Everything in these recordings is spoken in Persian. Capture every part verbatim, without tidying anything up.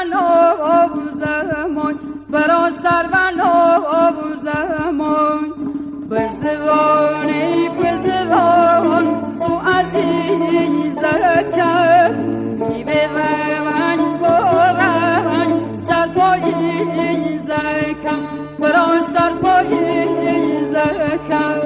نوزمان برا سرور نوزمان بزوانی بزوان او عزیز کرد میوه روان بوران سرپایی زکم برا سرپایی زکم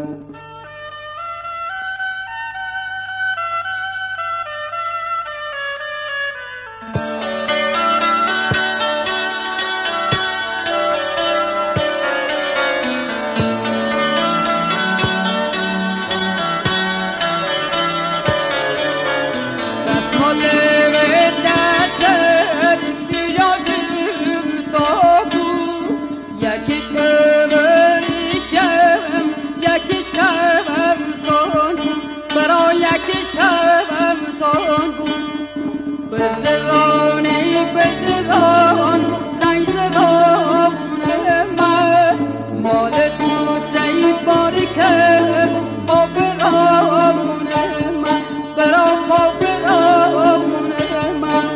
بزرانی بزران زنگ زبان من مال تو سی باری که پاپران من برا پاپران من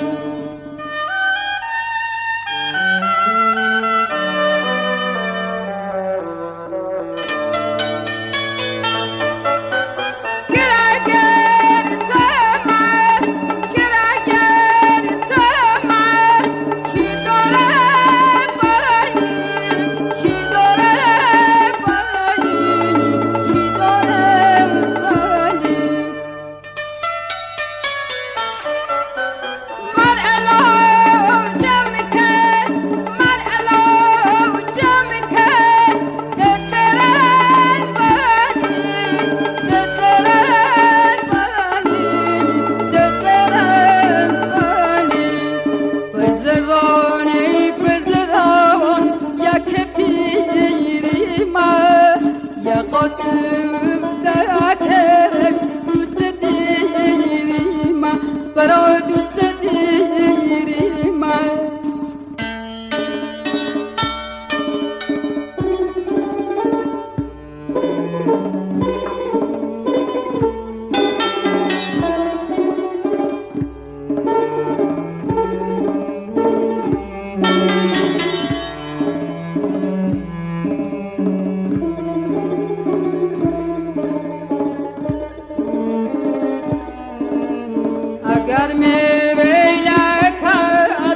برای دوست دیری من اگر میوه کرد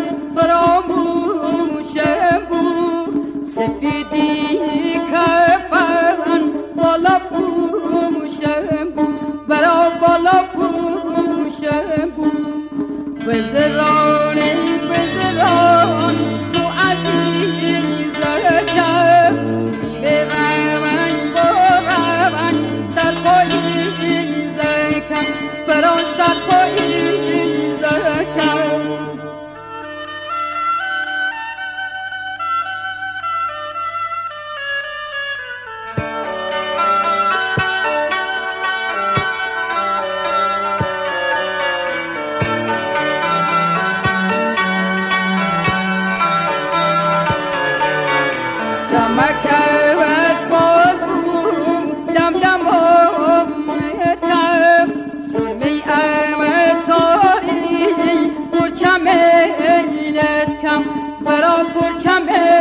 فراموشم بود سفیدی کفن بالا پوشم بود برا بالا پوشم بود بزرانی بزران تو عزیز کم به روان بروان سرپایی زکم برا سرپایی دمکوت بازم دم دم آمدم سمی امتاری پرچم ایلت کم برا پرچم